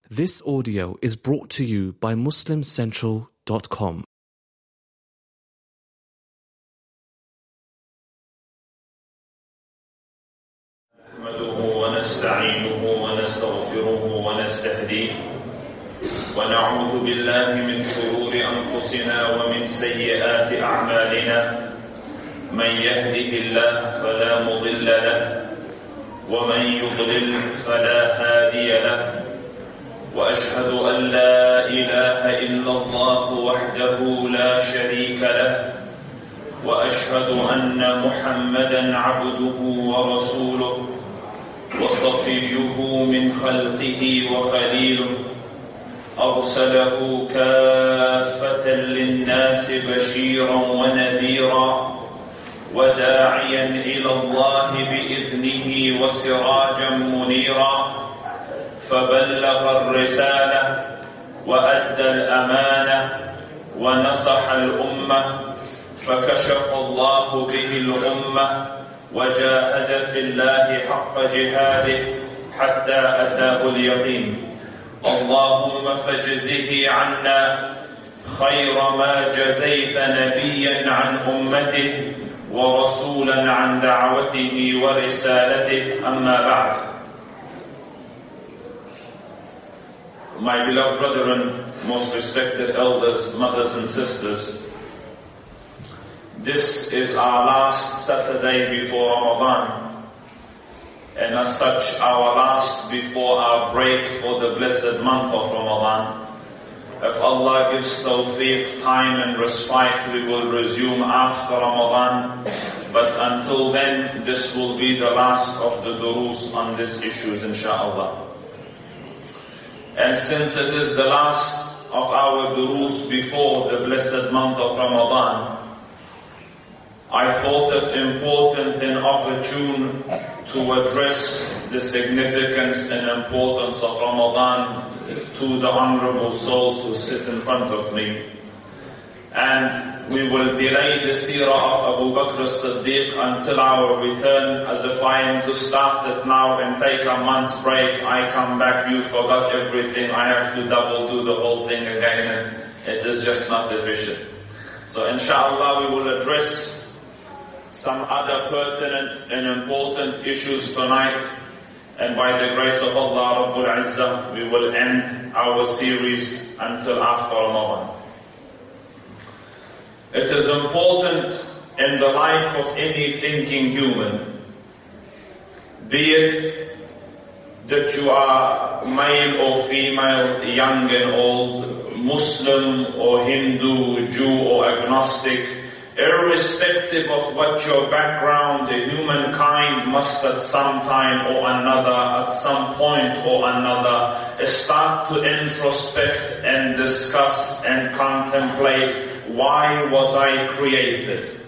This audio is brought to you by MuslimCentral.com. ونستعينه ونستغفره ونستهديه ونعوذ بالله من شرور أنفسنا ومن سيئات أعمالنا من يهده الله فلا مضل له ومن يضلل فلا هادي له وأشهد أن لا إله إلا الله وحده لا شريك له وأشهد أن محمدا عبده ورسوله وصفيه من خلقه وخليله أرسله كافة للناس بشيرا ونذيرا وداعيا إلى الله بإذنه وسراجا منيرا فبلغ الرسالة وأدى الأمانة ونصح الأمة فكشف الله به الأمة وجاهد في الله حق جهاده حتى أتاه اليقين اللهم فاجزه عنا خير ما جزيت نبيا عن أمته ورسولا عن دعوته ورسالته أما بعد. My beloved brethren, most respected elders, mothers and sisters, this is our last Saturday before Ramadan, and as such our last before our break for the blessed month of Ramadan. If Allah gives tawfiq, time and respite, we will resume after Ramadan, but until then this will be the last of the duruus on these issues, inshaAllah. And since it is the last of our duruus before the blessed month of Ramadan, I thought it important and opportune to address the significance and importance of Ramadan to the honorable souls who sit in front of me. And we will delay the seerah of Abu Bakr as-Siddiq until our return, as if I am to start it now and take a month's break, I come back, you forgot everything, I have to double do the whole thing again, and it is just not efficient. So inshallah we will address some other pertinent and important issues tonight, and by the grace of Allah Rabbul Izzah, we will end our series until after Ramadan. It is important in the life of any thinking human, be it that you are male or female, young and old, Muslim or Hindu, Jew or agnostic, irrespective of what your background, the humankind must at some time or another, at some point or another, start to introspect and discuss and contemplate, why was I created?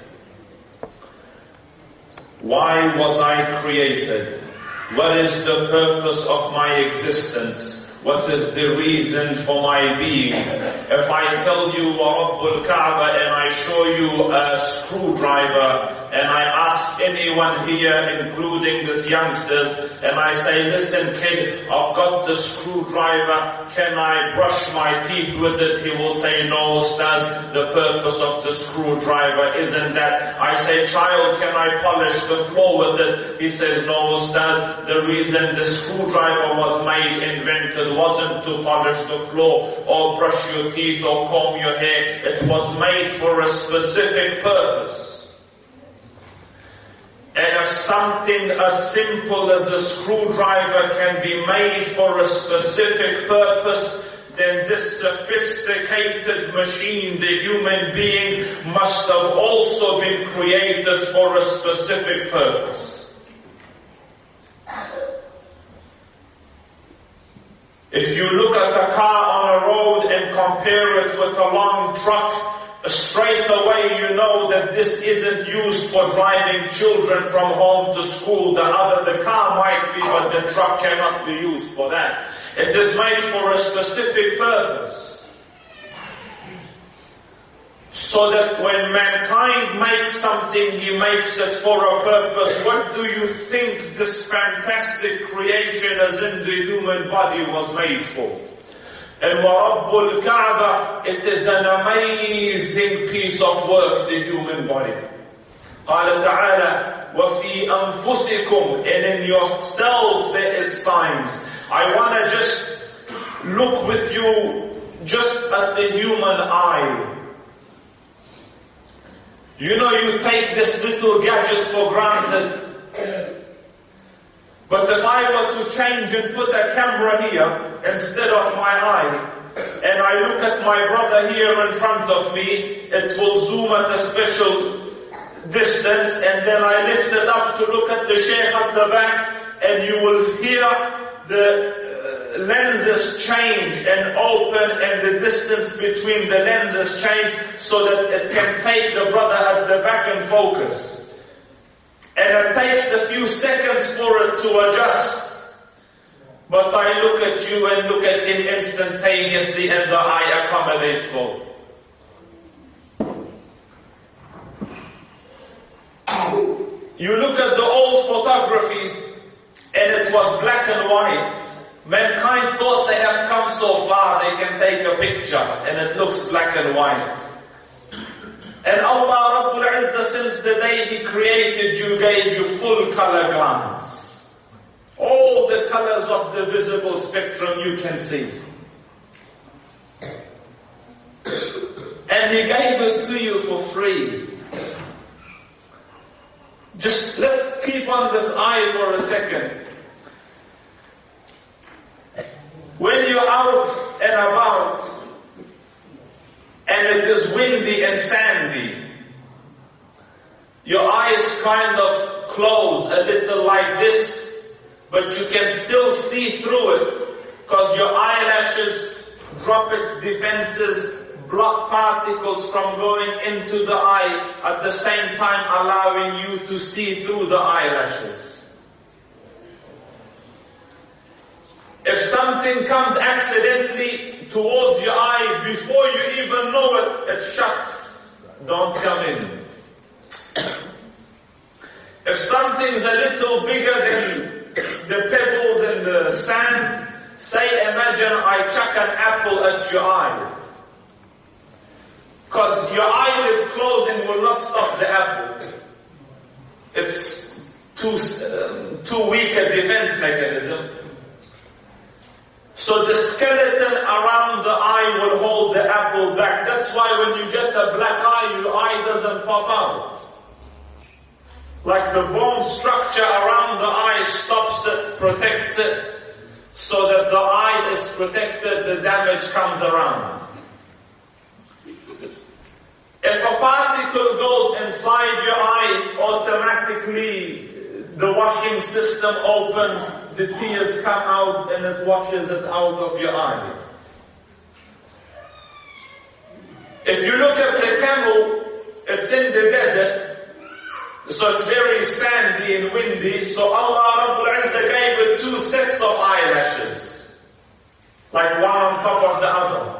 Why was I created? What is the purpose of my existence? What is the reason for my being? If I tell you Rabbul Kaaba and I show you a screwdriver and I ask anyone here, including these youngsters, and I say, listen kid, I've got the screwdriver, can I brush my teeth with it? He will say, no Ustaz, the purpose of the screwdriver isn't that. I say, child, can I polish the floor with it? He says, no Ustaz, the reason the screwdriver was made, invented, wasn't to polish the floor or brush your teeth or comb your hair. It was made for a specific purpose. And if something as simple as a screwdriver can be made for a specific purpose, then this sophisticated machine, the human being, must have also been created for a specific purpose. If you look at a car on a road and compare it with a long truck, straight away you know that this isn't used for driving children from home to school. The car might be, but the truck cannot be used for that. It is made for a specific purpose. So that when mankind makes something, he makes it for a purpose. What do you think this fantastic creation as in the human body was made for? And وَرَبُّ الْكَعْبَةِ, it is an amazing piece of work, the human body. قال تعالى وَفِي أَنفُسِكُمْ, and in yourself there is signs. I want to just look with you just at the human eye. You know, you take this little gadget for granted. But if I were to change and put a camera here instead of my eye, and I look at my brother here in front of me, it will zoom at a special distance, and then I lift it up to look at the sheikh at the back, and you will hear the lenses change and open, and the distance between the lenses change so that it can take the brother at the back and focus. And it takes a few seconds for it to adjust. But I look at you and look at him instantaneously, and the eye accommodates both. You look at the old photographies, and it was black and white. Mankind thought they have come so far, they can take a picture, and it looks black and white. And Allah Rabbul Izzah, since the day He created you, gave you full color glance. All the colors of the visible spectrum you can see. And He gave it to you for free. Just let's keep on this eye for a second. When you're out and about, and it is windy and sandy, your eyes kind of close a little like this, but you can still see through it, because your eyelashes drop its defenses, block particles from going into the eye, at the same time allowing you to see through the eyelashes. If something comes accidentally towards your eye, before you even know it, it shuts. Don't come in. If something's a little bigger than the pebbles and the sand, say, imagine I chuck an apple at your eye. Because your eyelid closing will not stop the apple. It's too weak a defense mechanism. So the skeleton around the eye will hold the apple back. That's why when you get the black eye, your eye doesn't pop out. Like the bone structure around the eye stops it, protects it, so that the eye is protected, the damage comes around. If a particle goes inside your eye, automatically the washing system opens, the tears come out, and it washes it out of your eye. If you look at the camel, it's in the desert, so it's very sandy and windy, so Allah Rabbul Izzah gave it two sets of eyelashes, like one on top of the other.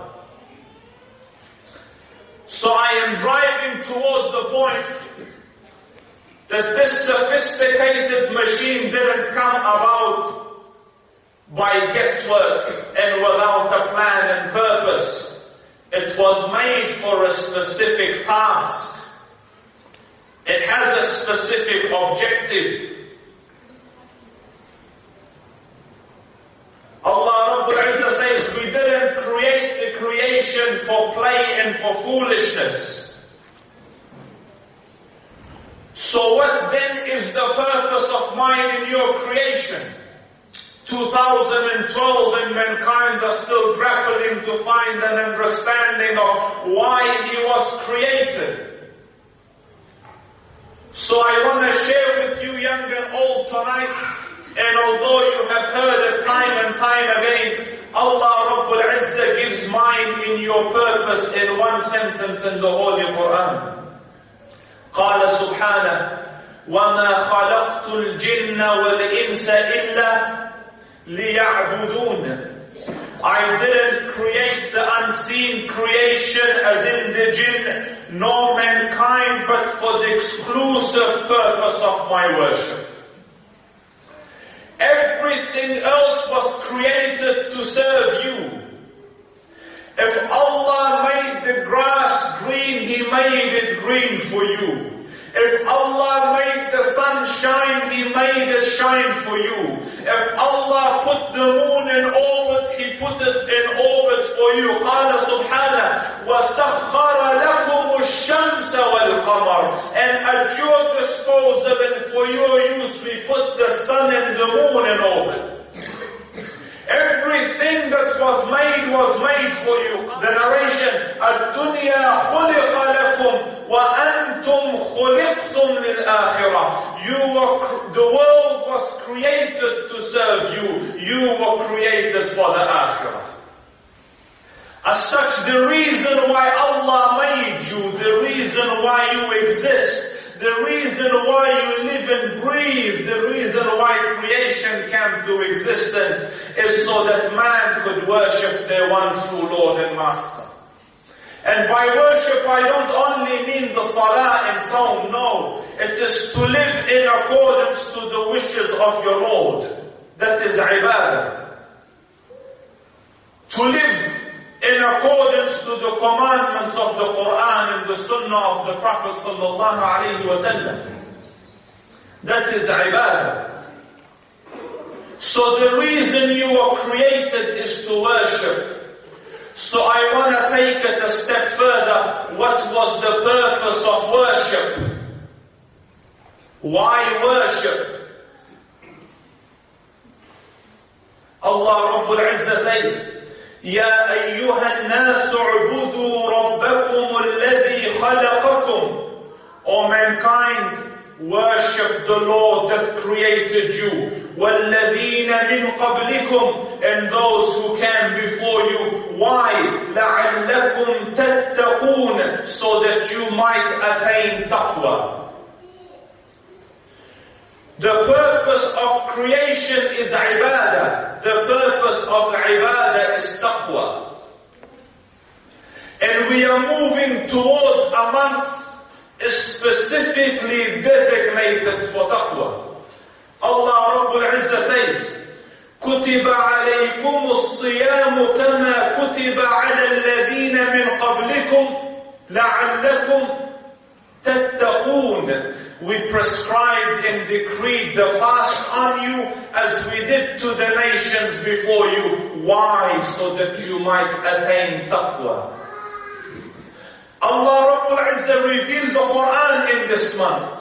So I am driving towards the point that this sophisticated machine didn't come about by guesswork and without a plan and purpose. It was made for a specific task. It has a specific objective. Allah Rabbul Izzah says, we didn't create the creation for play and for foolishness. So what then is the purpose of mine in your creation? 2012 and mankind are still grappling to find an understanding of why he was created. So I want to share with you, young and old, tonight, and although you have heard it time and time again, Allah Rabbul Izzah gives mine in your purpose in one sentence in the Holy Quran. قال سبحانه وما خلقت الجن والإنس إلا ليعبدون I didn't create the unseen creation as in the jinn, nor mankind, but for the exclusive purpose of my worship. Everything else was created to serve you. If Allah made the grass green, He made it green for you. If Allah made the sun shine, He made it shine for you. If Allah put the moon in orbit, He put it in orbit for you. قال سبحانه وَسَخَّرَ لَكُمُ الشَّمْسَ وَالْقَمَرَ. And at your disposal and for your use, we put the sun and the moon in orbit. Everything that was made for you. The narration, الدنيا خلق لكم وأنتم خلقتم للآخرة. The world was created to serve you. You were created for the Akhirah. As such, the reason why Allah made you, the reason why you exist, the reason why you live and breathe, the reason why creation came to existence is so that man could worship their one true Lord and Master. And by worship, I don't only mean the salah and saum, no. It is to live in accordance to the wishes of your Lord. That is ibadah. To live in accordance to the commandments of the Quran and the Sunnah of the Prophet sallallahu alaihi wasallam. That is ibadah. So the reason you were created is to worship. So I want to take it a step further. What was the purpose of worship? Why worship? Allah Rabbul Izzah says, يا أيها الناس اعبدوا ربكم الذي خلقكم. O mankind, worship the Lord that created you. وَالَّذِينَ مِنْ قَبْلِكُمْ. And those who came before you. Why? لَعَلَّكُمْ تَتَّقُونَ. So that you might attain taqwa. The purpose of creation is ibadah. The purpose of ibadah is taqwa. And we are moving towards a month specifically designated for taqwa. Allah Rabbul Izzah says, كُتِبَ عَلَيْكُمُ الصِّيَامُ كَمَا كُتِبَ عَلَى الَّذِينَ مِنْ قَبْلِكُمْ لَعَلَّكُمْ تَتَّقُونَ. We prescribed and decreed the fast on you as we did to the nations before you. Why? So that you might attain taqwa. Allah Rabbul Izzah revealed the Quran in this month.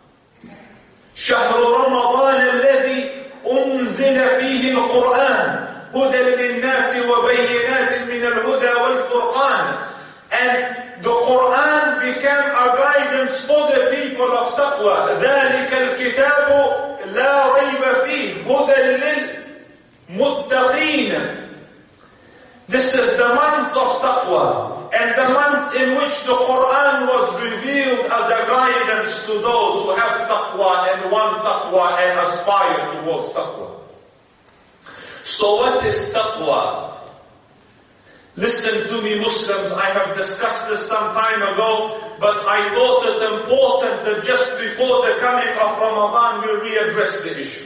شهر رمضان الذي أنزل فيه القرآن هدى للناس وبينات من الهدى والفرقان. And the Quran became a guidance for the people of taqwa. ذلك الكتاب لا ريب فيه هدى للمتقين. This is the month of taqwa, and the month in which the Quran was revealed as a guidance to those who have taqwa and want taqwa and aspire towards taqwa. So what is taqwa? Listen to me, Muslims, I have discussed this some time ago, but I thought it important that just before the coming of Ramadan we readdress the issue.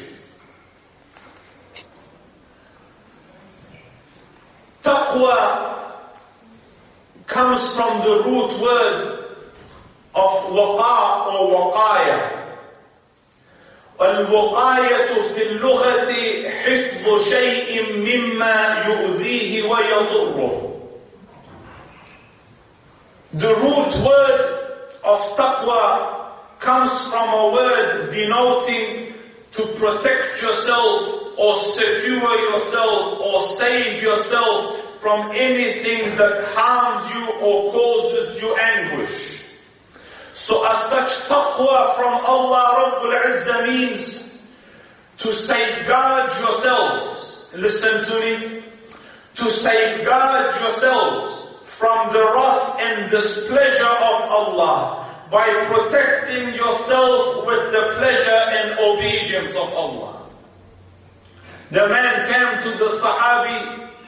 Taqwa comes from the root word of waqa or waqaya. الوقاية في اللغة حفظ شيء مما يؤذيه ويضره. The root word of taqwa comes from a word denoting to protect yourself or secure yourself or save yourself from anything that harms you or causes you anguish. So as such, taqwa from Allah Rabbul Izzah means to safeguard yourselves. Listen to me. To safeguard yourselves from the wrath and displeasure of Allah by protecting yourself with the pleasure and obedience of Allah. The man came to the Sahabi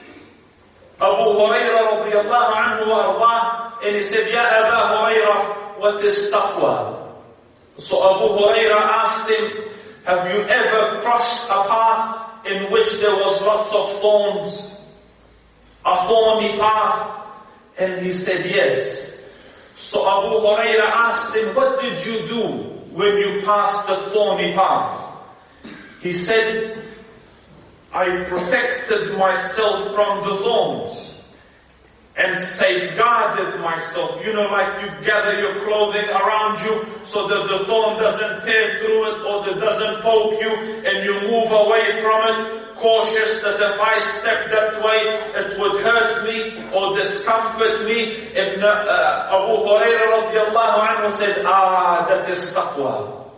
Hurairah radiallahu anhu wa ardah, and he said, Ya Aba Hurairah, what is taqwa? So Abu Hurairah asked him, have you ever crossed a path in which there was lots of thorns? A thorny path? And he said, yes. So Abu Hurairah asked him, what did you do when you passed the thorny path? He said, I protected myself from the thorns and safeguarded myself. You know, like you gather your clothing around you so that the thorn doesn't tear through it or that doesn't poke you, and you move away from it, cautious that if I step that way, it would hurt me or discomfort me. Ibn Abu Hurairah radiallahu anhu said, that is taqwa.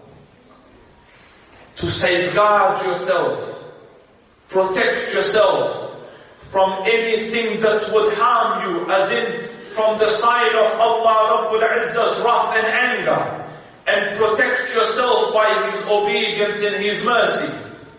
To safeguard yourself, protect yourself from anything that would harm you, as in from the side of Allah Rabbul Izzah's wrath and anger, and protect yourself by His obedience and His mercy.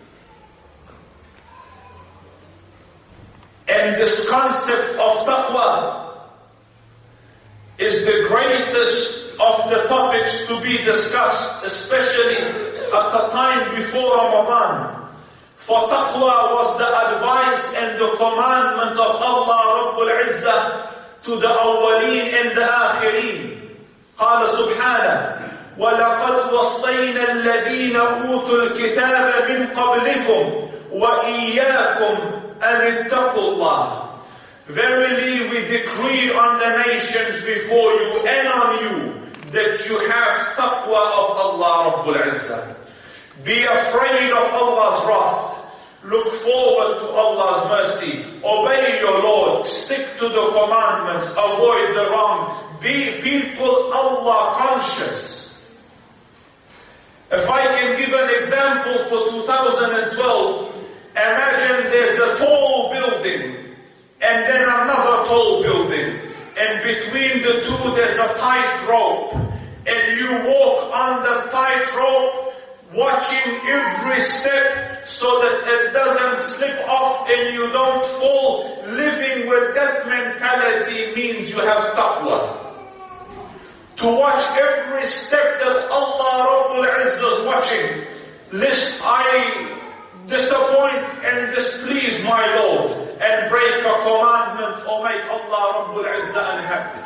And this concept of taqwa is the greatest of the topics to be discussed, especially at the time before Ramadan. For taqwa was the advice and the commandment of Allah Rabbul Izzah to the awwaleen and the akhirin. قال سبحانه وَلَقَدْ وَصَّيْنَا الَّذِينَ أُوتُوا الْكِتَابَ مِنْ قَبْلِكُمْ وَإِيَّاكُمْ أَنِ اتَّقُوا اللَّهَ. Verily we decree on the nations before you and on you that you have taqwa of Allah Rabbul Izzah. Be afraid of Allah's wrath. Look forward to Allah's mercy. Obey your Lord. Stick to the commandments. Avoid the wrong. Be people Allah conscious. If I can give an example for 2012, imagine there's a tall building and then another tall building. And between the two there's a tight rope. And you walk on the tight rope, watching every step so that it doesn't slip off and you don't fall. Living with that mentality means you have taqwa. To watch every step that Allah Rabbul Izzah is watching, lest I disappoint and displease my Lord and break a commandment or make Allah Rabbul Izzah unhappy.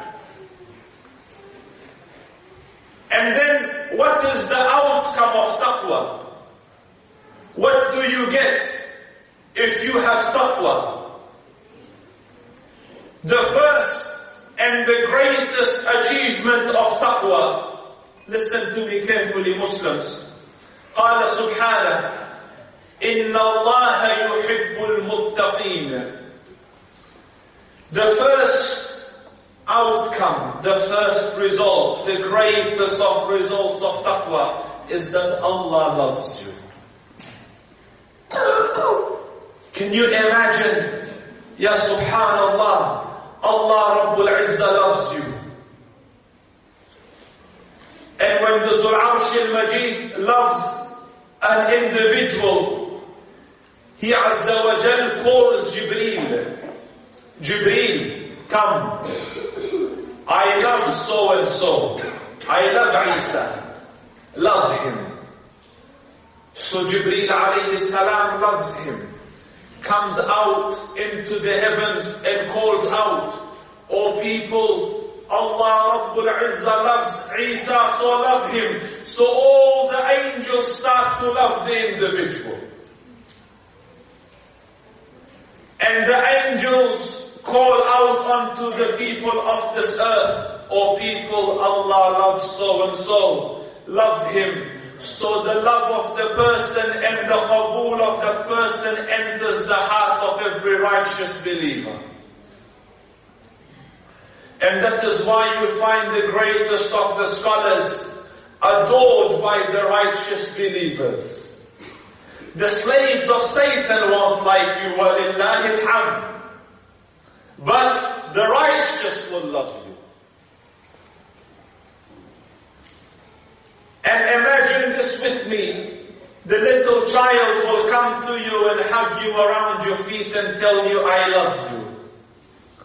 And then, what is the outcome of taqwa? What do you get if you have taqwa? The first and the greatest achievement of taqwa, listen to me carefully, Muslims. قال سبحانه إن الله يحب المتقين. The first outcome, the first result, the greatest of results of taqwa is that Allah loves you. Can you imagine? Ya subhanallah, Allah Rabbul Izzah loves you. And when the Zul Arsh al-Majid loves an individual, He Azza wa Jal calls Jibreel. Jibreel, come. I love so and so. I love Isa. Love him. So Jibreel alayhi salam loves him. Comes out into the heavens and calls out, O people, Allah Rabbul Izzah loves Isa, so love him. So all the angels start to love the individual. And the angels call out unto the people of this earth, O people, Allah loves so and so, love him. So the love of the person and the qabool of that person enters the heart of every righteous believer. And that is why you find the greatest of the scholars adored by the righteous believers. The slaves of Satan won't like you, walillahi alhamd. But the righteous will love you. And imagine this with me. The little child will come to you and hug you around your feet and tell you, I love you.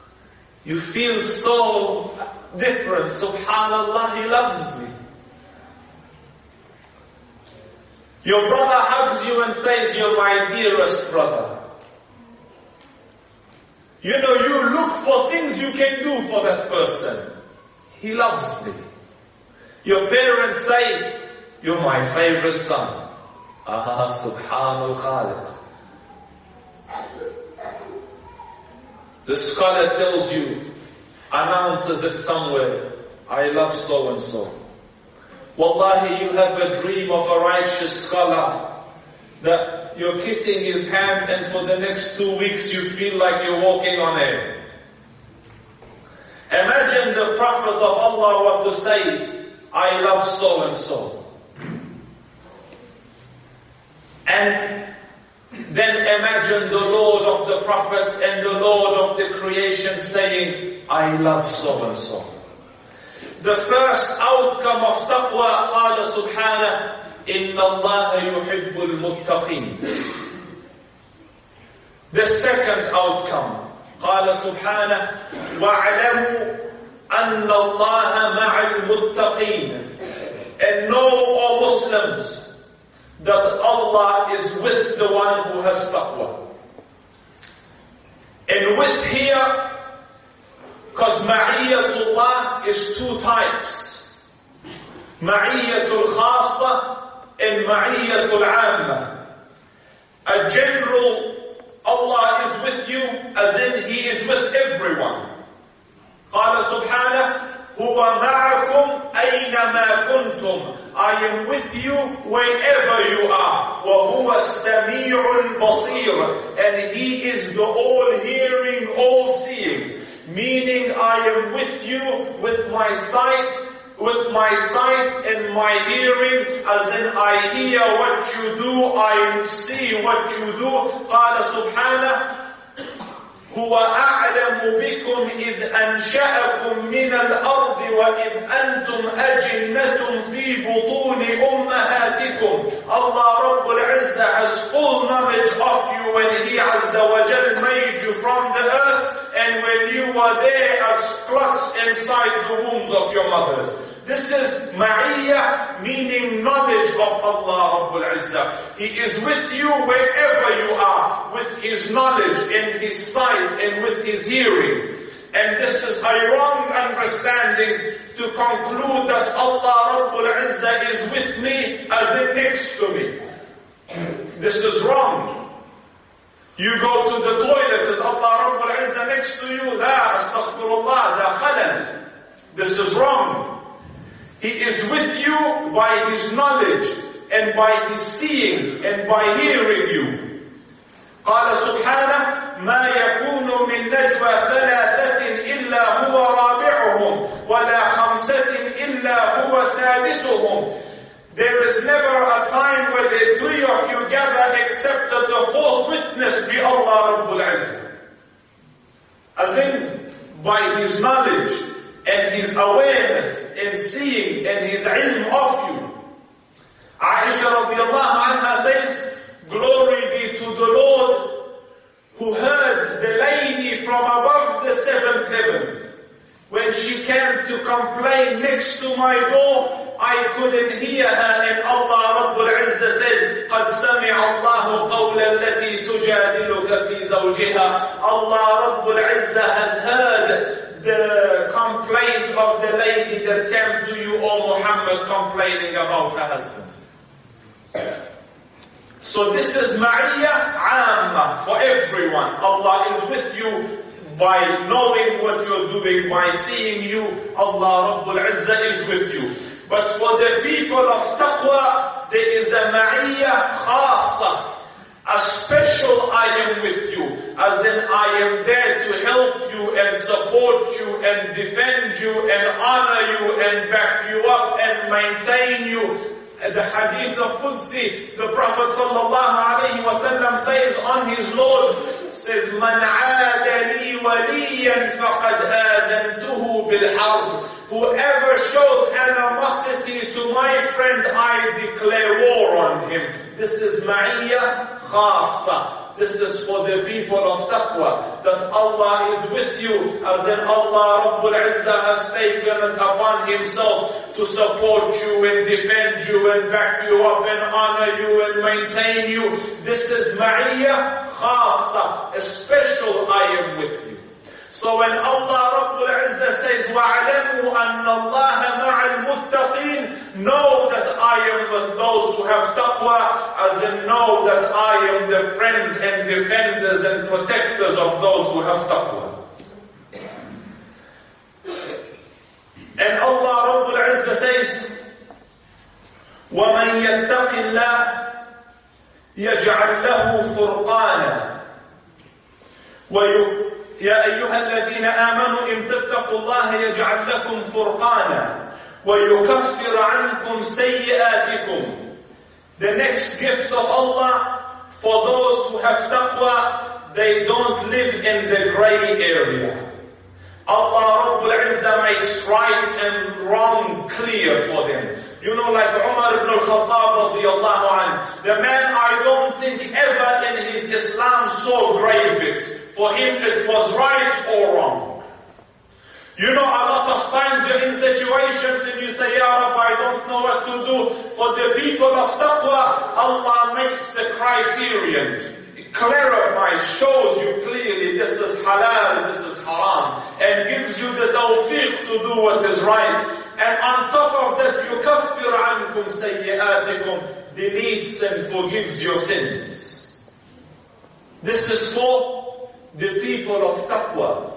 You feel so different. Subhanallah, he loves me. Your brother hugs you and says, you're my dearest brother. You know, you look for things you can do for that person. He loves me. Your parents say, you're my favorite son. Subhanal Khaliq. The scholar tells you, announces it somewhere, I love so and so. Wallahi, you have a dream of a righteous scholar that you're kissing his hand and for the next 2 weeks you feel like you're walking on air. Imagine the Prophet of Allah what to say, I love so and so. And then imagine the Lord of the Prophet and the Lord of the creation saying, I love so and so. The first outcome of taqwa, قال سبحانه, إِنَّ اللَّهَ يُحِبُّ الْمُتَّقِينَ. The second outcome, قال سبحانه, وَاعْلَمُوا أَنَّ اللَّهَ مَعَ الْمُتَّقِينَ. And know, O Muslims, that Allah is with the one who has taqwa. And with here, because Ma'iyyatullah is 2 types. Ma'iyyatul khassa and Ma'iyyatul amma. A general, Allah is with you, as in He is with everyone. قال سبحانه, هُوَ مَعَكُمْ أَيْنَمَا كُنْتُمْ. I am with you wherever you are. وَهُوَ السَّمِيعُ الْبَصِيرُ. And He is the all-hearing, all-seeing. Meaning, I am with you with my sight and my hearing, as in I hear what you do, I see what you do. قال سبحانه, هو أعلم بكم إذ أنشأكم من الأرض وإذ أنتم أجنة في بطون أمهاتكم. Allah Rabbul Izzah has full knowledge of you when He Azza wa Jal made you from the earth and when you were there as clots inside the wombs of your mothers. This is Ma'iyyah, meaning knowledge of Allah Rabbul Izzah. He is with you wherever you are, with His knowledge and His sight and with His hearing. And this is a wrong understanding to conclude that Allah Rabbul Izzah is with me as in next to me. This is wrong. You go to the toilet, is Allah Rabbul Izzah next to you? La, astaghfirullah, da khalal. This is wrong. He is with you by His knowledge and by His seeing and by hearing you. قال سبحانه, ما يكون من نجوى 3 إلا هو رابعهم ولا 5 إلا هو سادسهم. There is never a time where the 3 of you gather except that the 4th witness be Allah Rabbul Izzah. As in, by His knowledge and His awareness and seeing and His ilm of you. Aisha radiallahu anha says, glory be to the Lord who heard the lady from above the 7th heavens. When she came to complain next to my door, I couldn't hear her, and Allah Rabbul Izzah said, قَدْ سَمِعَ اللَّهُ قَوْلَ الَّتِي تُجَادِلُكَ فِي زَوْجِهَا. Allah Rabbul Izzah has heard the complaint of the lady that came to you, O Muhammad, complaining about her husband. So this is Ma'iyyah Amma for everyone. Allah is with you by knowing what you're doing, by seeing you. Allah Rabbul Izzah is with you. But for the people of Taqwa, there is a Ma'iyyah Khasa. A special I am with you. As in I am there to help you and support you and defend you and honor you and back you up and maintain you. The hadith of Qudsi, the Prophet ﷺ says on his Lord, says, مَنْ عَادَ لِي وَلِيًّا فَقَدْ آذَنْتُهُ بِالْحَرْبِ. Whoever shows animosity to my friend, I declare war on him. This is Ma'iyyah Khasa. This is for the people of taqwa, that Allah is with you, as in Allah Rabbul Izzah has taken it upon Himself to support you and defend you and back you up and honor you and maintain you. This is ma'iyya khasa, a special I am with you. So when Allah Rabbul Izzah says, وَعْلَمُوا أَنَّ اللَّهَ مَعَ الْمُتَّقِينَ, know that I am with those who have taqwa, as in know that I am the friends and defenders and protectors of those who have taqwa. And Allah Rabbul Izzah says, وَمَنْ يَتَّقِ اللَّهِ يَجْعَلْ لَهُ فُرْقَانًا يا أيها الذين آمنوا إن تتقوا الله يجعل لكم فرقانا ويكفر عنكم سيئاتكم. The next gift of Allah for those who have taqwa, they don't live in the gray area. Allah Rabbul Izzah makes right and wrong clear for them. You know, like Umar ibn al-Khattab radiyallahu anhu, the man I don't think ever in his Islam saw gray bits. For him it was right or wrong. You know, a lot of times you're in situations and you say, Ya Rabbi, I don't know what to do. For the people of taqwa, Allah makes the criterion. It clarifies, shows you clearly this is halal, this is haram, and gives you the tawfiq to do what is right. And on top of that, يُكَفِّرْ عَنْكُمْ سَيِّئَاتِكُمْ, deletes and forgives your sins. This is for the people of taqwa.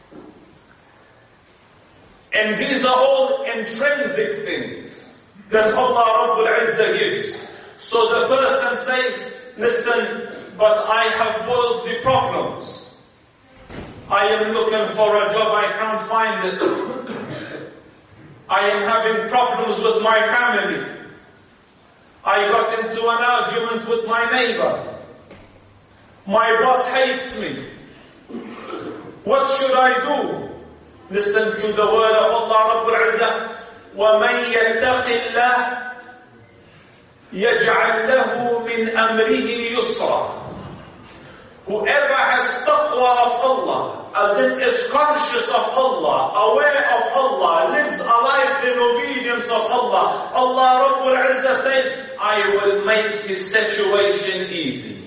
And these are all intrinsic things that Allah Rabbul Izzah gives. So the person says, listen, but I have worldly problems. I am looking for a job, I can't find it. I am having problems with my family. I got into an argument with my neighbor. My boss hates me. What should I do? Listen to the word of Allah Rabbul Izzah. وَمَنْ يَتَّقِ اللَّهِ يَجْعَلْ لَهُ مِنْ أَمْرِهِ يُسْرًا. Whoever has taqwa of Allah, as in is conscious of Allah, aware of Allah, lives a life in obedience of Allah, Allah Rabbul Izzah says, I will make his situation easy.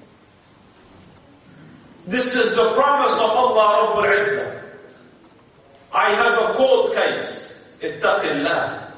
This is the promise of Allah Rabbul Izzah. I have a court case. Ittaqillah.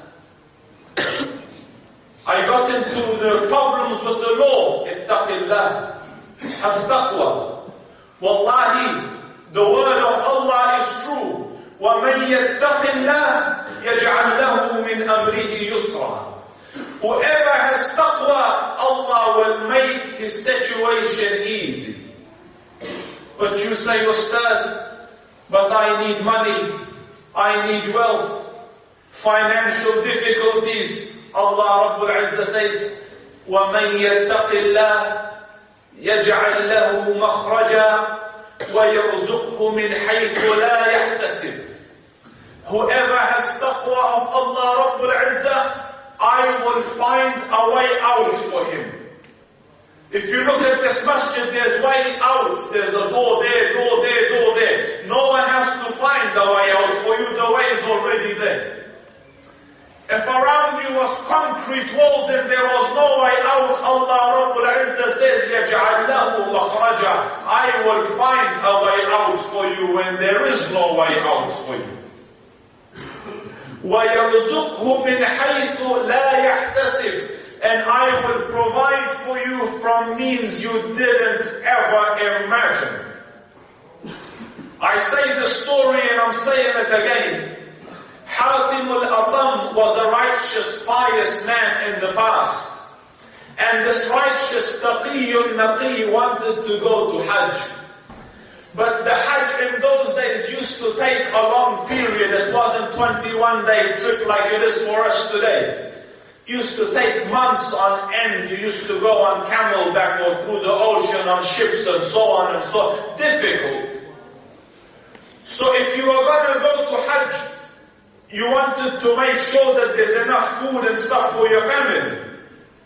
I got into the problems with the law. Ittaqillah. Have taqwa. Wallahi, the word of Allah is true. وَمَنْ يَتَّقِ اللَّهِ يَجْعَلْ لَهُ مِنْ أَمْرِهِ يُسْرًا. Whoever has taqwa, Allah will make his situation easy. But you say, Ustaz, but I need money, I need wealth, financial difficulties. Allah Rabbul Izzah says, وَمَنْ يَتَّقِ اللَّهِ يَجْعَلْ لَهُ مَخْرَجًا وَيَرْزُقْهُ مِنْ حَيْثُ لَا يَحْتَسِبُ. Whoever has taqwa of Allah Rabbul Izzah, I will find a way out for him. If you look at this masjid, there's way out. There's a door there, door there, door there. No one has to find the way out for you. The way is already there. If around you was concrete walls and there was no way out, Allah Rabbul Izzah says, يَجْعَلْ لَهُ مَخْرَجًا. I will find a way out for you when there is no way out for you. وَيَرْزُقْهُ مِنْ حَيْثُ لَا يَحْتَسِبُ. And I will provide for you from means you didn't ever imagine. I say the story and I'm saying it again. Hatim al-Asam was a righteous, pious man in the past. And this righteous Taqiyun Naqi wanted to go to Hajj. But the Hajj in those days used to take a long period. It wasn't 21-day trip like it is for us today. Used to take months on end. You used to go on camelback or through the ocean on ships and so on and so on. Difficult. So if you were going to go to Hajj, you wanted to make sure that there's enough food and stuff for your family.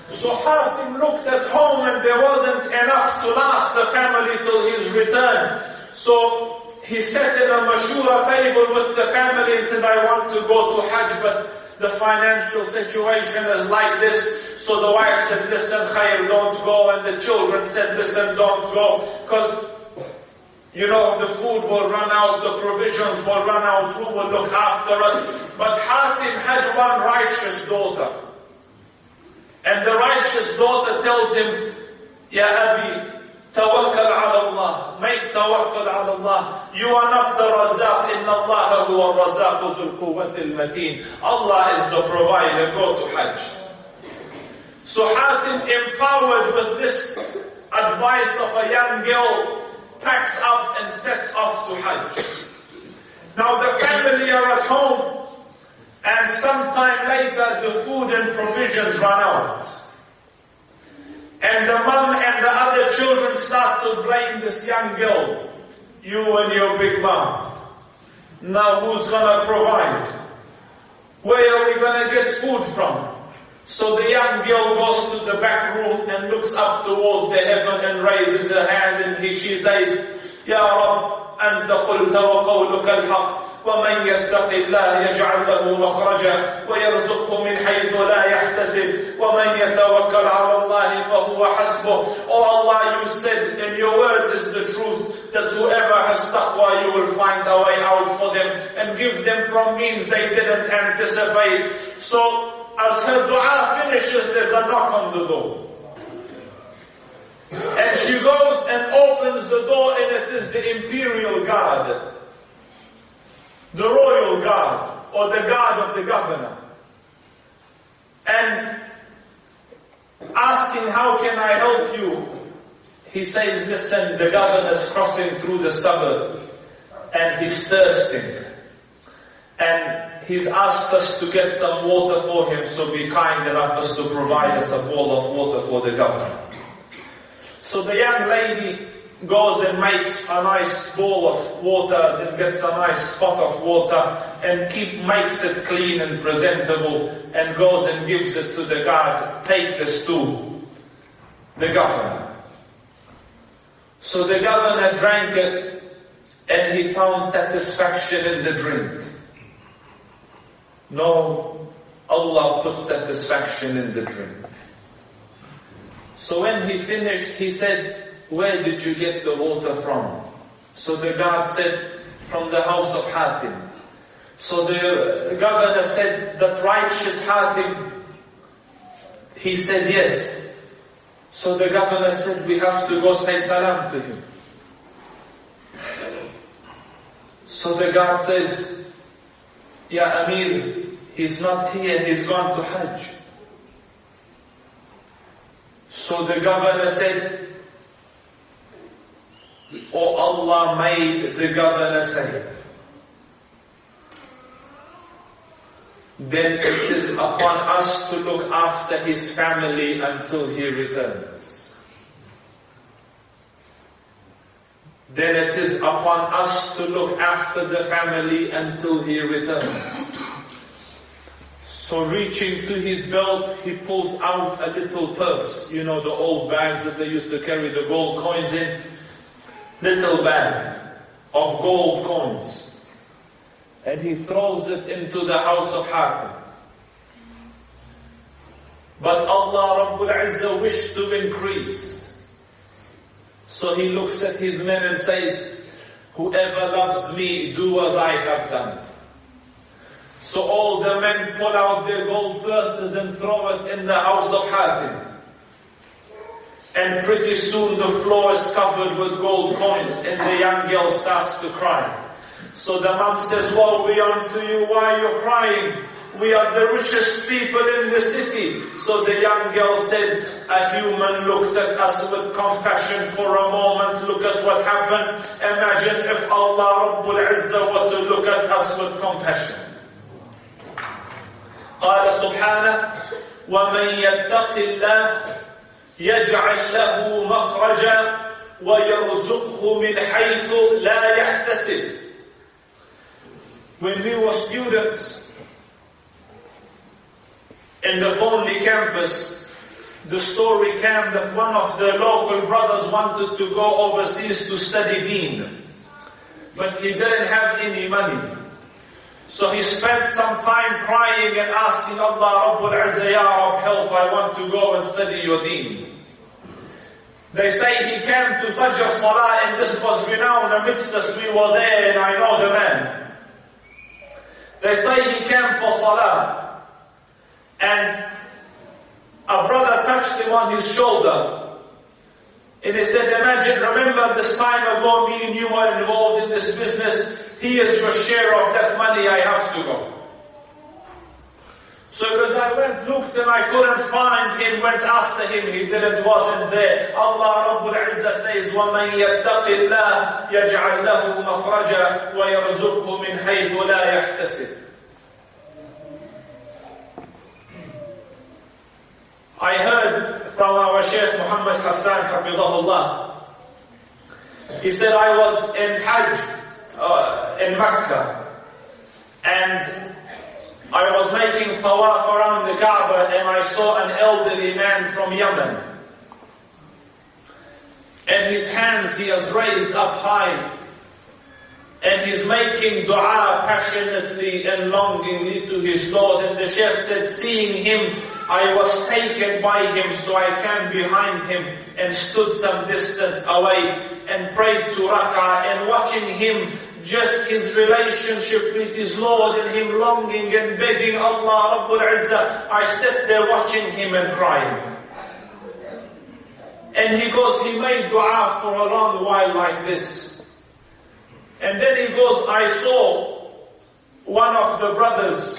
So Hatim looked at home and there wasn't enough to last the family till his return. So he sat in a mashura table with the family and said, I want to go to Hajj, but the financial situation is like this. So the wife said, listen, Khair, don't go. And the children said, listen, don't go. Because, you know, the food will run out, the provisions will run out, who will look after us? But Hatim had one righteous daughter. And the righteous daughter tells him, Ya Abi, tawakkal ala Allah. Make tawakkal ala Allah. You are not the Razaq. Inna Allah huwa Razaq zul quwwati al-mateen. Allah is the provider. Go to Hajj. So Hatim, empowered with this advice of a young girl, packs up and sets off to Hajj. Now the family are at home. And sometime later, the food and provisions run out. And the mom and the other children start to blame this young girl. You and your big mouth. Now who's gonna provide? Where are we gonna get food from? So the young girl goes to the back room and looks up towards the heaven and raises her hand and she says, Ya Rabb, Anta qulta wa qawluka al-haq. ومن يتق الله يجعل له مخرجا ويرزقه من حيث لا يحتسب ومن يتوكل على الله فهو حسبه. Oh Allah, you said, and your word is the truth, that whoever has taqwa, you will find a way out for them and give them from means they didn't anticipate. So as her dua finishes, there's a knock on the door. And she goes and opens the door, and it is the imperial guard. The royal guard, or the guard of the governor. And asking, how can I help you? He says, listen, the governor's crossing through the suburb, and he's thirsting. And he's asked us to get some water for him, so be kind enough as to provide us a bowl of water for the governor. So the young lady goes and makes a nice bowl of water and gets a nice pot of water and makes it clean and presentable and goes and gives it to the guard. Take this to the governor. So the governor drank it and he found satisfaction in the drink. No, Allah put satisfaction in the drink. So when he finished, he said, where did you get the water from? So the guard said, from the house of Hatim. So the governor said, that righteous Hatim? He said, yes. So the governor said, we have to go say salam to him. So the guard says, Ya Amir, he's not here, he's gone to Hajj. So the governor said, Oh, Allah made the governor say, then it is upon us to look after his family until he returns. Then it is upon us to look after the family until he returns. So reaching to his belt, he pulls out a little purse. You know, the old bags that they used to carry the gold coins in. Little bag of gold coins. And he throws it into the house of Hatim. But Allah Rabbul Izzah wished to increase. So he looks at his men and says, whoever loves me, do as I have done. So all the men pull out their gold purses and throw it in the house of Hatim. And pretty soon the floor is covered with gold coins and the young girl starts to cry. So the mom says, woe be unto you, why are you crying? We are the richest people in the city. So the young girl said, a human looked at us with compassion for a moment. Look at what happened. Imagine if Allah Rabbul Izzah were to look at us with compassion. قال سبحانه ومن يتق الله يجعل له مخرجا ويرزقه من حيث لا يحتسب. When we were students in the Thornley campus, the story came that one of the local brothers wanted to go overseas to study deen, but he didn't have any money. So he spent some time crying and asking Allah Rabbul Izzah, Ya Rabb, help, I want to go and study your deen. They say he came to Fajr Salah, and this was renowned amidst us. We were there and I know the man. They say he came for Salah, and a brother touched him on his shoulder. And he said, imagine, remember this time ago me and you were involved in this business. Here's your share of that money, I have to go. So as I went, looked and I couldn't find him, went after him, he wasn't there. Allah Rabbul Izzah says, وَمَنْ يَتَّقِ اللَّهِ يَجْعَلْ لَهُ مَخْرَجًا وَيَرْزُقْهُ مِنْ حَيْثُ لَا يَحْتَسِبُ. I heard from our Shaykh Muhammad Hassan, Hafidahullah. He said, I was in Hajj in Mecca, and I was making tawaf around the Kaaba, and I saw an elderly man from Yemen. And his hands he has raised up high, and he's making dua passionately and longingly to his Lord. And the Shaykh said, seeing him, I was taken by him, so I came behind him and stood some distance away and prayed 2 rak'ah, and watching him, just his relationship with his Lord and him longing and begging Allah Rabbul Izzah, I sat there watching him and crying. And he goes, he made dua for a long while like this. And then he goes, I saw one of the brothers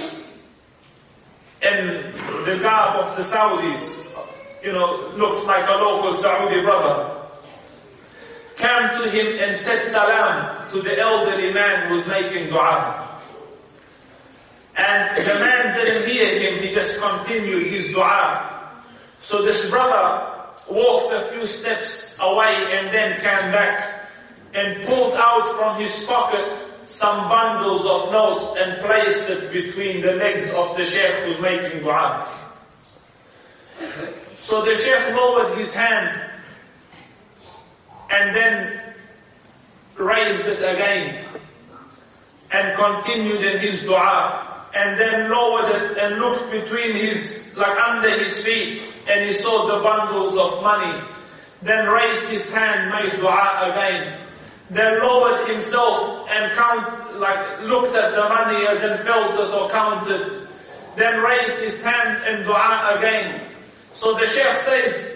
in the garb of the Saudis, looked like a local Saudi brother, came to him and said salam to the elderly man who's making dua. And the man didn't hear him, he just continued his dua. So this brother walked a few steps away and then came back and pulled out from his pocket some bundles of notes and placed it between the legs of the Shaykh who's making dua. So the Shaykh lowered his hand and then raised it again and continued in his dua, and then lowered it and looked between under his feet, and he saw the bundles of money. Then raised his hand, made dua again. Then lowered himself and looked at the money as in felt it or counted. Then raised his hand and dua again. So the Shaykh says,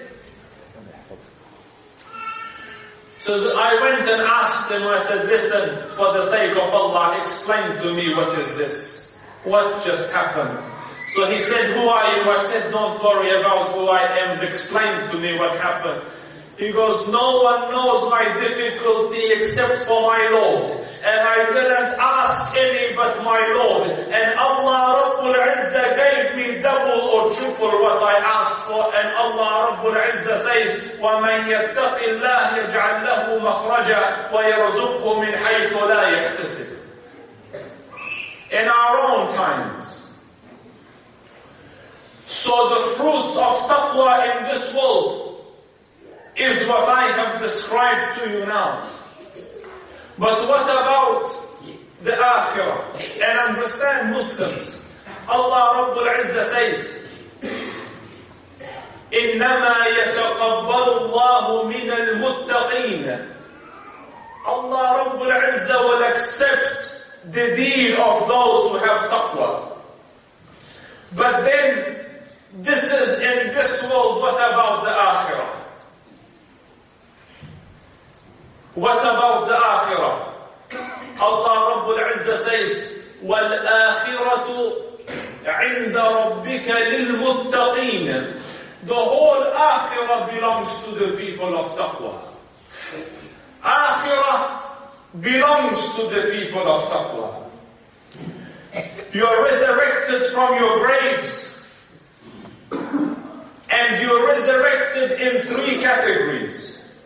so I went and asked him, I said, listen, for the sake of Allah, explain to me what is this? What just happened? So he said, who are you? I said, don't worry about who I am, explain to me what happened. He goes, no one knows my difficulty except for my Lord. And I didn't ask any but my Lord. And Allah Rabbul Izzah gave me double or triple what I asked for. And Allah Rabbul Izzah says, وَمَنْ يَتَّقِ اللَّهِ يَجْعَلْ لَهُ مَخْرَجًا وَيَرْزُقْهُ مِنْ حَيْثُ لَا يَحْتَسِبُ. In our own times. So the fruits of taqwa in this world is what I have described to you now. But what about the akhirah? And understand, Muslims, Allah Rabbul Izzah says, إِنَّمَا يَتَقَبَّلُ اللَّهُ مِنَ الْمُتَّقِينَ. Allah Rabbul Izzah will accept the deed of those who have taqwa. But then, this is in this world, what about the akhirah? What about the akhirah? Allah Rabbul Izzah says, وَالْآخِرَةُ عِنْدَ رَبِّكَ لِلْمُتَّقِينَ. The whole akhirah belongs to the people of taqwa. Akhirah belongs to the people of taqwa. You are resurrected from your graves, and you are resurrected in 3 categories.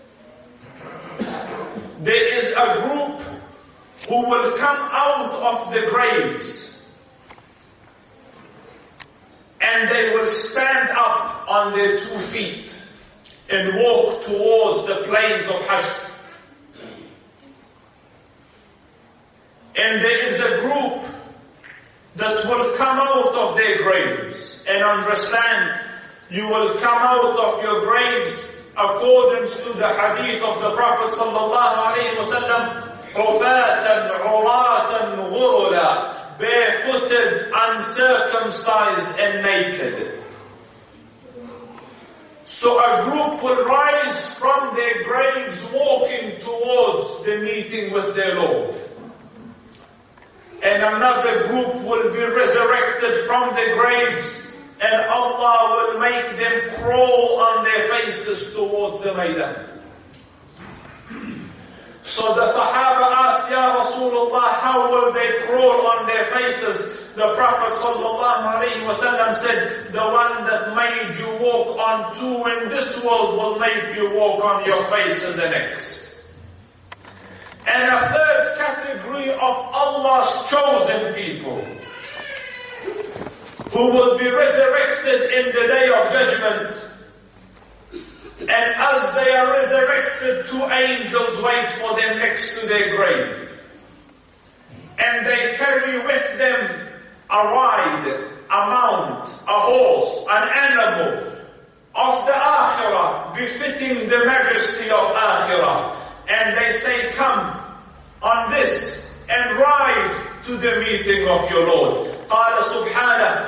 There is a group who will come out of the graves, and they will stand up on their 2 feet and walk towards the plains of Hashr. And there is a group that will come out of their graves, and understand, you will come out of your graves according to the hadith of the Prophet sallallahu alaihi wasallam, hufatan, uratan, ghurula, barefooted, uncircumcised and naked. So a group will rise from their graves walking towards the meeting with their Lord. And another group will be resurrected from the graves, and Allah will make them crawl on their faces towards the Maidan. So the Sahaba asked, Ya Rasulullah, how will they crawl on their faces? The Prophet ﷺ said, the one that made you walk on 2 in this world will make you walk on your face in the next. And a third category of Allah's chosen people, who will be resurrected in the day of judgment. And as they are resurrected, 2 angels wait for them next to their grave. And they carry with them a ride, a mount, a horse, an animal of the Akhirah, befitting the majesty of Akhirah. And they say, come on this and ride to the meeting of your Lord. قال سبحانه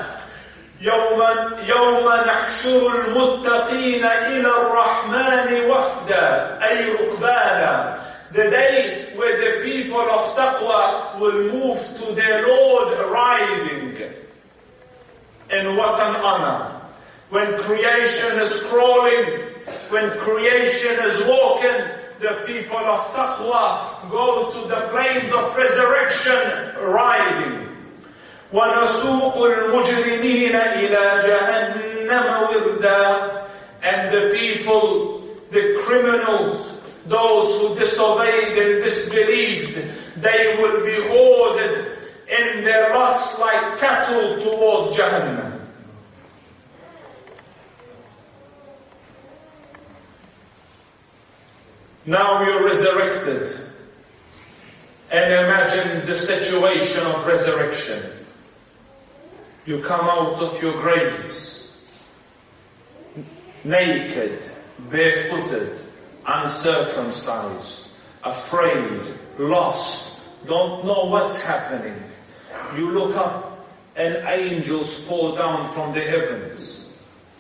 يوم نحشر المتقين إلى الرحمن وفدا أي ركبانا. The day where the people of taqwa will move to their Lord riding. And what an honor. When creation is crawling, when creation is walking, the people of taqwa go to the plains of resurrection riding. وَنَسُوقُ الْمُجْرِمِينَ إِلَى جَهَنَّمَ وِرْدًا. And the people, the criminals, those who disobeyed and disbelieved, they will be hoarded in their lots like cattle towards Jahannam. Now you're resurrected. And imagine the situation of resurrection. You come out of your graves, naked, barefooted, uncircumcised, afraid, lost, don't know what's happening. You look up and angels fall down from the heavens.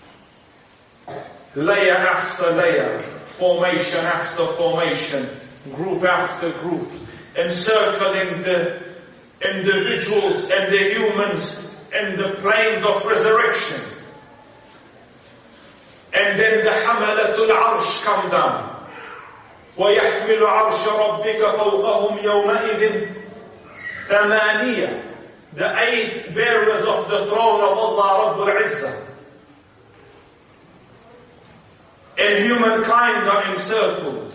Layer after layer, formation after formation, group after group, encircling the individuals and the humans in the plains of resurrection. And then the Hamalatul Arsh come down. وَيَحْمِلُ عَرْشَ رَبِّكَ فَوْقَهُمْ يَوْمَئِذٍ ثَمَانِيَةٌ. The 8 bearers of the throne of Allah Rabbul Izzah. And humankind are encircled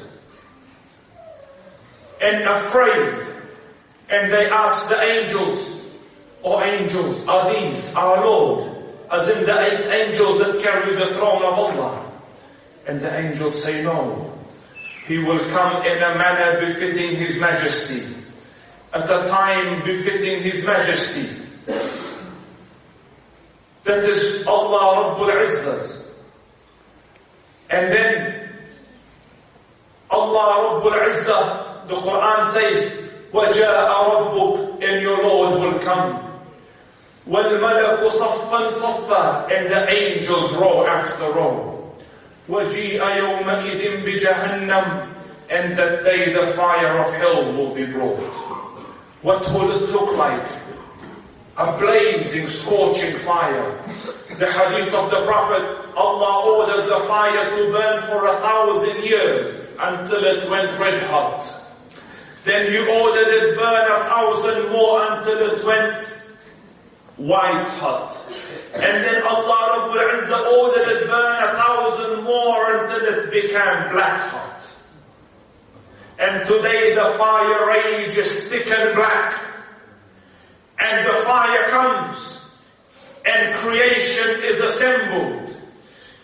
and afraid. And they ask the angels, "O angels, are these our Lord?" As in the 8 angels that carry the throne of Allah. And the angels say, "No. He will come in a manner befitting His Majesty, at a time befitting His Majesty." That is Allah Rabbul Izzah. And then Allah Rabbul Izzah, the Quran says, وَجَاءَ رَبُّكَ, and your Lord will come. وَالْمَلَكُ صَفًّا صَفًّا, and the angels row after row. وَجِيءَ يَوْمَئِذٍ بِجَهَنَّمْ, and that day the fire of hell will be brought. What will it look like? A blazing, scorching fire. The hadith of the Prophet, Allah ordered the fire to burn for 1,000 years until it went red hot. Then He ordered it burn 1,000 more until it went white hot. And then Allah Rabbul Izzah ordered it burn 1,000 more until it became black hot. And today the fire rage is thick and black. And the fire comes, and creation is assembled.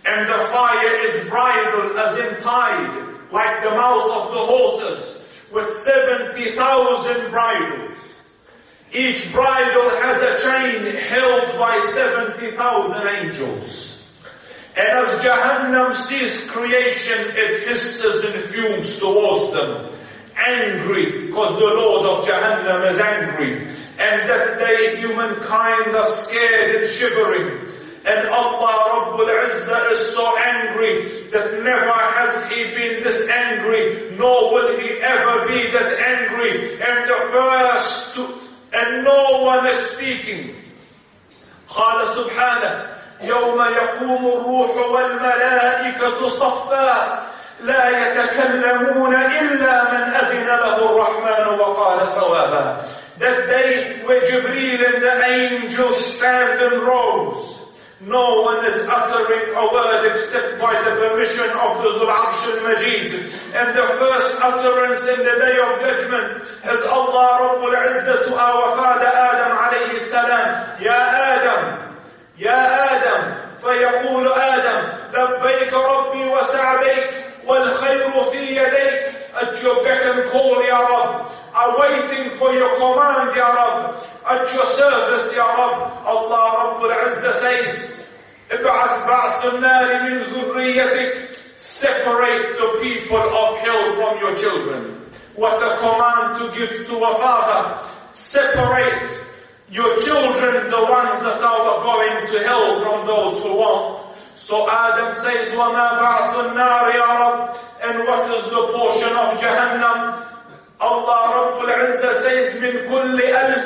And the fire is bridled, as in tied, like the mouth of the horses, with 70,000 bridles. Each bridle has a chain held by 70,000 angels. And as Jahannam sees creation, it hisses and fumes towards them, angry, because the Lord of Jahannam is angry. And that day humankind are scared and shivering. And Allah Rabbul Izzah is so angry that never has He been this angry, nor will He ever be that angry. And the first and no one is speaking. قال سبحانه يوم يقوم الروح والملائكة صفا لا يتكلمون إلا من أذن له الرحمن وقال صوابا. That day where Jibreel and the angels stand in rows, no one is uttering a word except by the permission of the Zul Arsh al-Majid. And the first utterance in the day of judgment is Allah Rabbul Izzah to our father Adam alayhi salam. Ya Adam, Ya Adam, فيقول آدم لبيك ربي وسعديك والخير في يديك. At your beck and call, Ya Rabb, awaiting for your command, Ya Rabb, at your service, Ya Rabb. Allah Rabbul Izzah says, ابعث بعث النار من ذريتك. Separate the people of hell from your children. What a command to give to a father. Separate your children, the ones that are going to hell, from those who won't. So Adam says, وَمَا بَعْثُ النَّارِ يَا رَبِّ. And what is the portion of Jahannam? Allah Rabbul Izzah says, مِنْ كُلِّ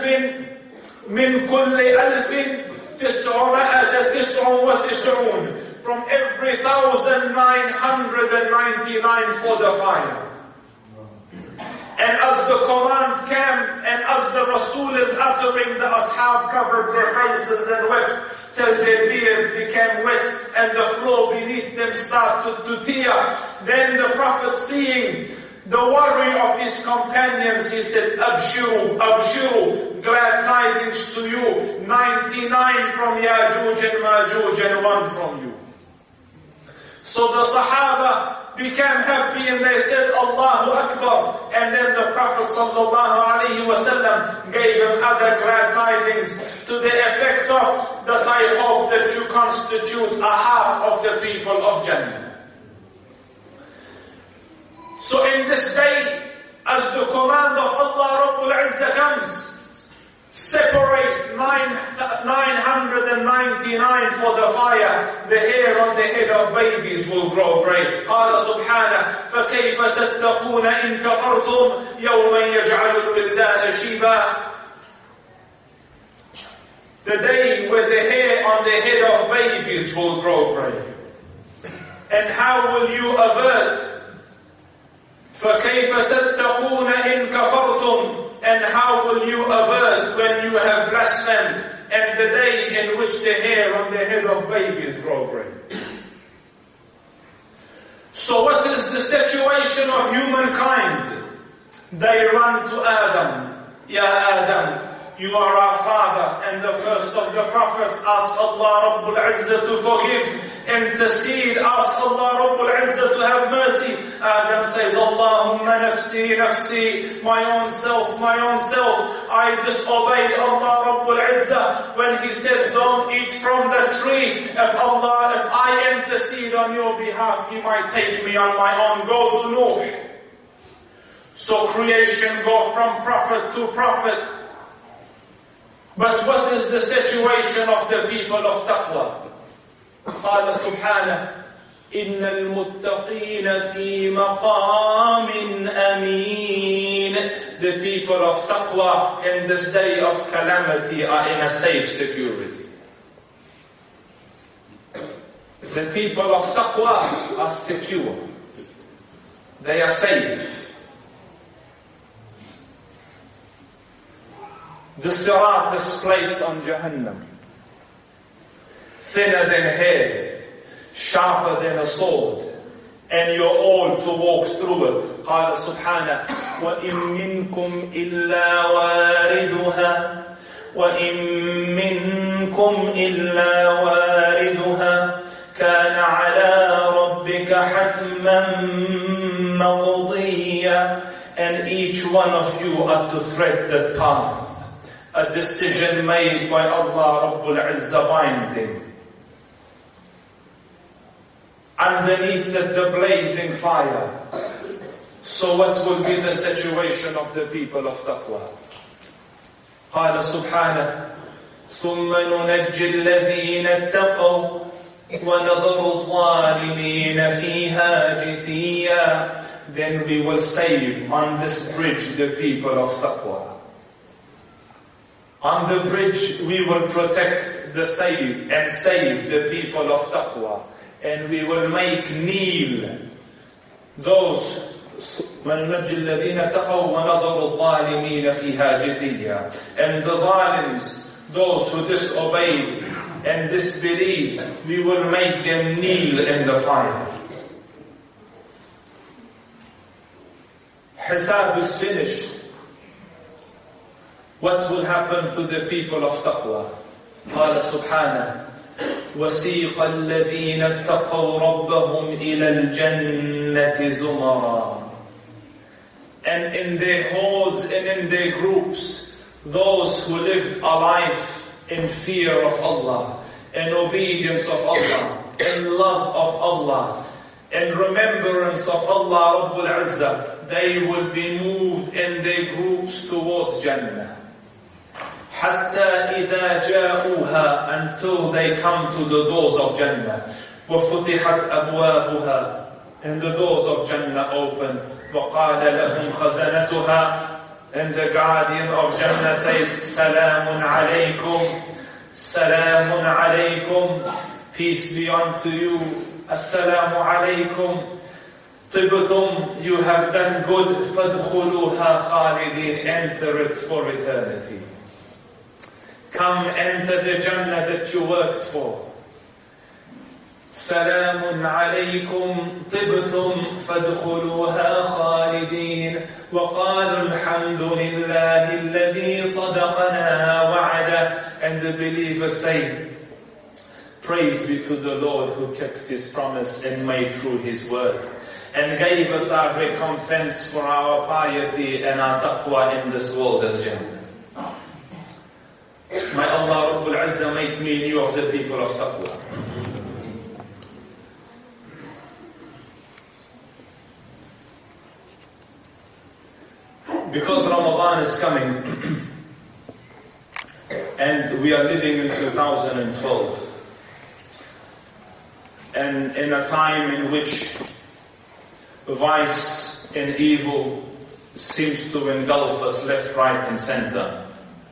أَلْفٍ 999. From every 1,999 for the fire. And as the command came, and as the Rasul is uttering, the Ashab covered their faces and wept till their beards became wet and the floor beneath them started to tear. Then the Prophet, seeing the worry of his companions, he said, Abshiru, Abshiru, glad tidings to you, 99 from Yajuj and Majuj and 1 from you. So the Sahaba became happy and they said, Allahu Akbar. And then the Prophet sallallahu alaihi wasallam gave them other glad tidings to the effect of that I hope that you constitute a half of the people of Jannah. So in this day, as the command of Allah Rabbul Izzah comes, separate 999 for the fire. The hair on the head of babies will grow gray. قال سبحانه فكيف تتقون إن كفرتم يوما يجعل الولدان شيبا. The day where the hair on the head of babies will grow gray. And how will you avert? فكيف تتقون إن كفرتم. And how will you avert when you have blasphemed, and the day in which the hair on the head of babies grow gray? So what is the situation of humankind? They run to Adam. Ya Adam, you are our father. And the first of the prophets ask Allah Rabbul Izzah to forgive, intercede, ask Allah Rabbul Izzah to have mercy. Adam says, Allahumma nafsi, nafsi, my own self, my own self. I disobeyed Allah Rabbul Izzah when He said, don't eat from the tree. If I intercede on your behalf, He might take me on my own. Go to Nuh. So creation go from prophet to prophet. But what is the situation of the people of Taqwa? قال سبحانه إن المتقين في مقام أمين. The people of Taqwa in this day of calamity are in a safe security. The people of Taqwa are secure. They are safe. The sirat is placed on Jahannam. Thinner than hair, sharper than a sword, and you're all to walk through it. قال سبحانه وَإِن مِّنكُمْ إِلَّا وَارِدُهَا وَإِن مِّنكُمْ إِلَّا وَارِدُهَا كَانَ عَلَى حَتْمًا مَقْضِيًّا. And each one of you are to tread the path. A decision made by Allah Rabbul Izzah binding. Underneath the blazing fire. So what will be the situation of the people of taqwa? قال سبحانه ثم ننجي الذين اتقوا وَنَظَرُ الظَّالِمِينَ فِيهَا جِثِيًّا. Then we will save on this bridge the people of taqwa. On the bridge we will protect the saved and save the people of taqwa. And we will make kneel those وَنُنَجِّي الَّذِينَ اتَّقَوْا وَنَظَرُ الظَّالِمِينَ فِيهَا جِثِيًّا. And the zalims, those who disobeyed and disbelieved, we will make them kneel in the fire. Hisab is finished. What will happen to the people of taqwa? قال سبحانه وَسِيقَ الَّذِينَ اتَّقَوْا رَبَّهُمْ إِلَى الْجَنَّةِ زُمَرًا. And in their hordes and in their groups, those who live a life in fear of Allah, in obedience of Allah, in love of Allah, in remembrance of Allah Rabbul Izzah, they will be moved in their groups towards Jannah. حَتَّى إِذَا جَاءُوهَا, until they come to the doors of Jannah. وَفُتِحَتْ أَبْوَابُهَا, and the doors of Jannah open. وَقَالَ لَهُمْ خَزَنَتُهَا, and the guardian of Jannah says, سَلَامٌ عَلَيْكُمْ, سَلَامٌ عَلَيْكُمْ, peace be unto you, السَّلَامُ عَلَيْكُمْ, طِبْتُمْ, you have done good, فَادْخُلُوهَا خَالِدِينَ, enter it for eternity. Come enter the Jannah that you worked for. سلام عليكم طبتم فادخلوها خالدين وقالوا الحمد لله الذي صدقنا وعده. And the believers say, praise be to the Lord who kept his promise and made true his word and gave us our recompense for our piety and our taqwa in this world as Jannah. May Allah Rabbul Izzah make me and you of the people of taqwa. Because Ramadan is coming and we are living in 2012 and in a time in which vice and evil seems to engulf us left, right and center.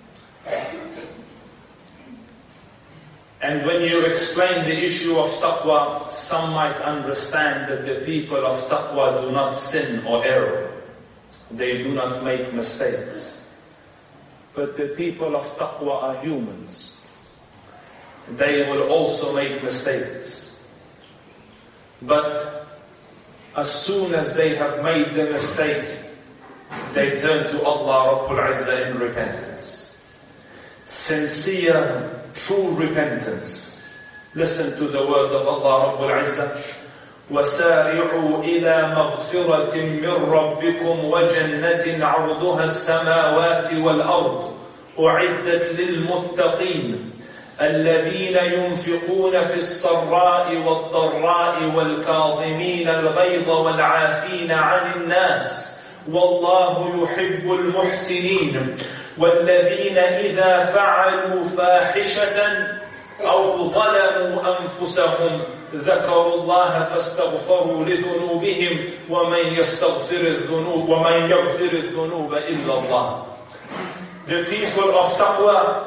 And when you explain the issue of taqwa, some might understand that the people of taqwa do not sin or err. They do not make mistakes. But the people of taqwa are humans. They will also make mistakes. But as soon as they have made the mistake, they turn to Allah Rabbul Izzah in repentance. Sincere, true repentance. Listen to the words of Allah Rabbul Izzah. وَسَارِعُوا إِلَى مَغْفِرَةٍ مِّن رَبِّكُمْ وَجَنَّةٍ عَرْضُهَا السَّمَاوَاتِ وَالْأَرْضُ أُعِدَّتْ لِلْمُتَّقِينَ الَّذِينَ يُنْفِقُونَ فِي السَّرَّاءِ وَالضَّرَّاءِ وَالْكَاظِمِينَ الْغَيْظَ وَالْعَافِينَ عَنِ النَّاسِ وَاللَّهُ يُحِبُّ الْمُحْسِنِينَ وَالَّذِينَ إِذَا فَعَلُوا فَاحِشَةً أو ظلموا أنفسهم ذكروا الله فاستغفروا لذنوبهم ومن يغفر الذنوب إلا الله. The people of taqwa,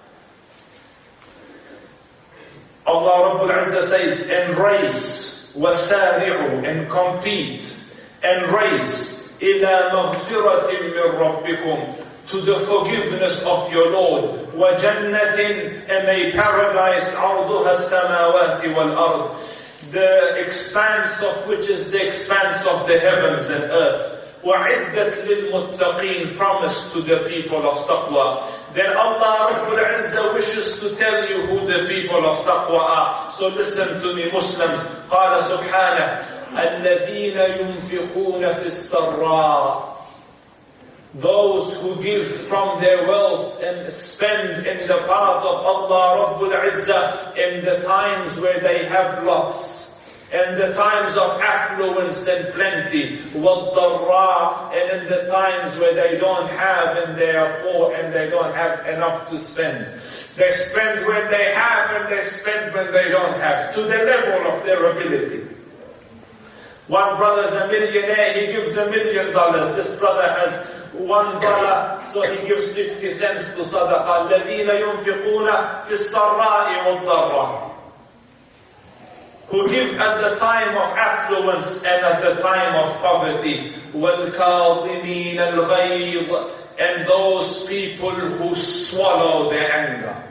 Allah Rabbul Izzah says, and race, وَسَارِعُوا, and compete, and race, إِلَى مَغْفِرَةٍ مِّن رَبِّكُمْ, to the forgiveness of your Lord, وَجَنَّةٍ, and a paradise, عَرْضُهَا السَّمَاوَاتِ وَالْأَرْضِ, the expanse of which is the expanse of the heavens and earth. وَعِدَّتْ لِلْمُتَّقِينَ, promised to the people of taqwa. Then Allah Rabbul Izzah wishes to tell you who the people of taqwa are. So listen to me, Muslims. قال سبحانه الَّذِينَ يُنْفِقُونَ فِي السَّرَّاءِ, those who give from their wealth and spend in the path of Allah Rabbul Izzah in the times where they have lots, in the times of affluence and plenty, وَالضَّرَّاءِ, and in the times where they don't have and they are poor and they don't have enough to spend. They spend when they have and they spend when they don't have, to the level of their ability. One brother's a millionaire, he gives $1 million. This brother has $1, so he gives 50 cents to sadaqah. الَّذِينَ يُنْفِقُونَ فِي السَّرَّاءِ وَالضَّرَّاءِ, who give at the time of affluence and at the time of poverty. وَالْكَاظِمِينَ الْغَيْظَ, and those people who swallow their anger.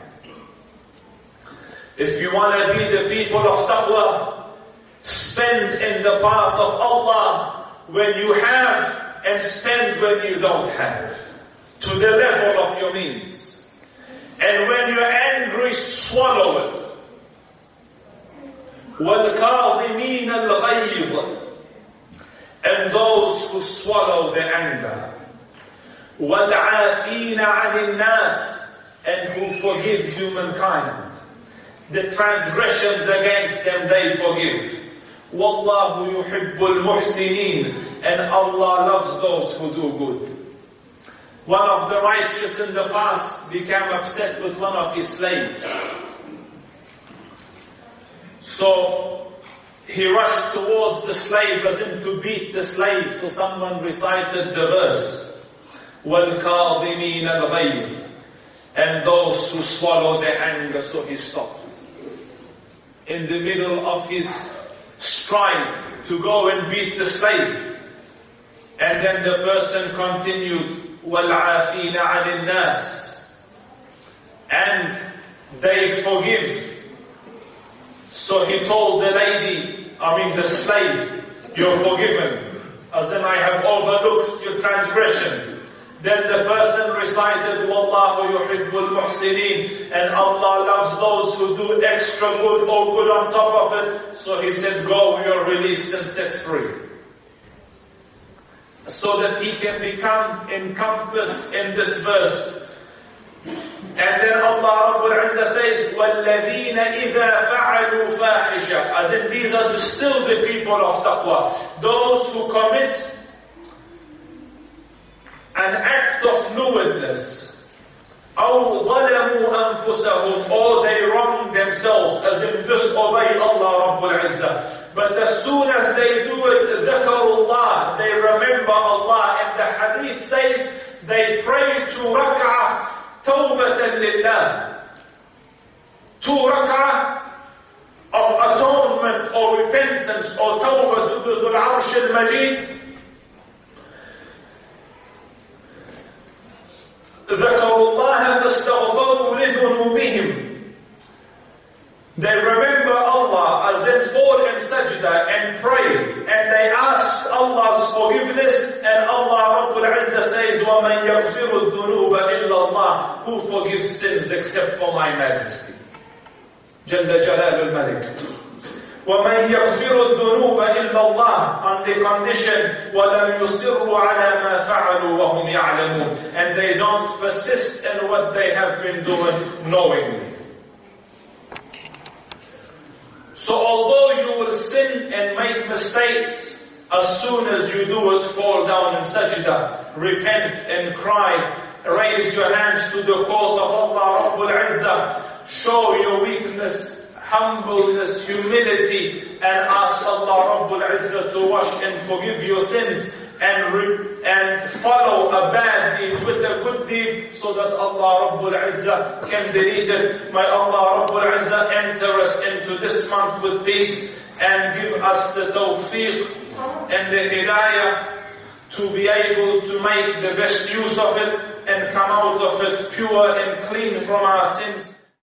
If you want to be the people of taqwa, spend in the path of Allah when you have, and spend when you don't have, to the level of your means. And when you're angry, swallow it. وَالْكَاظِمِينَ الْغَيْظَ, and those who swallow their anger. وَالْعَافِينَ عَنِ النَّاسِ, and who forgive humankind. The transgressions against them they forgive. وَاللَّهُ يُحِبُّ الْمُحْسِنِينَ, and Allah loves those who do good. One of the righteous in the past became upset with one of his slaves. So he rushed towards the slave as in to beat the slave. So someone recited the verse, وَالْكَاظِمِينَ الْغَيْظَ, and those who swallow their anger. So he stopped in the middle of his stride to go and beat the slave. And then the person continued, وَالْعَافِينَ عَنِ النَّاسِ, and they forgive. So he told the slave, you're forgiven, as in I have overlooked your transgression. Then the person recited, وَاللَّهُ يُحِبُّ الْمُحْسِنِينَ, and Allah loves those who do extra good or good on top of it. So he said, go, you're released and set free. So that he can become encompassed in this verse. And then Allah Rabbul Izzah says, وَالَّذِينَ إِذَا فَعَلُوا فَاحِشَةً, as in these are still the people of taqwa, those who commit an act of lewdness, أَوْ ظَلَمُوا أَنفُسَهُمْ, or they wrong themselves, as in disobey Allah Rabbul Izzah. But as soon as they do it, ذَكَرُوا اللَّهِ, they remember Allah. And the hadith says, they pray 2 rak'ah, tawbatan lillah. 2 rak'ah of atonement or repentance or tawbah to Dhul Arsh al-Majid. ذكروا الله فاستغفروا لذنوبهم. They remember Allah as they fall in sajda and pray, and they ask Allah's forgiveness, and Allah Rabbul Izzah says, وَمَنْ يَغْفِرُ الذُّنُوبَ إِلَّا اللَّهِ, who forgives sins except for my majesty. Jalla Jalal al-Malik. وَمَنْ يَغْفِرُ الذُّنُوبَ إِلَّا اللَّهِ, on the condition وَلَمْ يُصِرُّوا عَلَى مَا فَعَلُوا وَهُمْ يَعْلَمُونَ, and they don't persist in what they have been doing knowingly. So although you will sin and make mistakes, as soon as you do it, fall down in sajda, repent and cry, raise your hands to the court of Allah Rabbul Izzah, show your weakness, humbleness, humility, and ask Allah Rabbul Izzah to wash and forgive your sins, and follow a bad deed with a good deed, so that Allah Rabbul Izzah can delete it. May Allah Rabbul Izzah enter us into this month with peace, and give us the tawfiq and the hidayah to be able to make the best use of it, and come out of it pure and clean from our sins.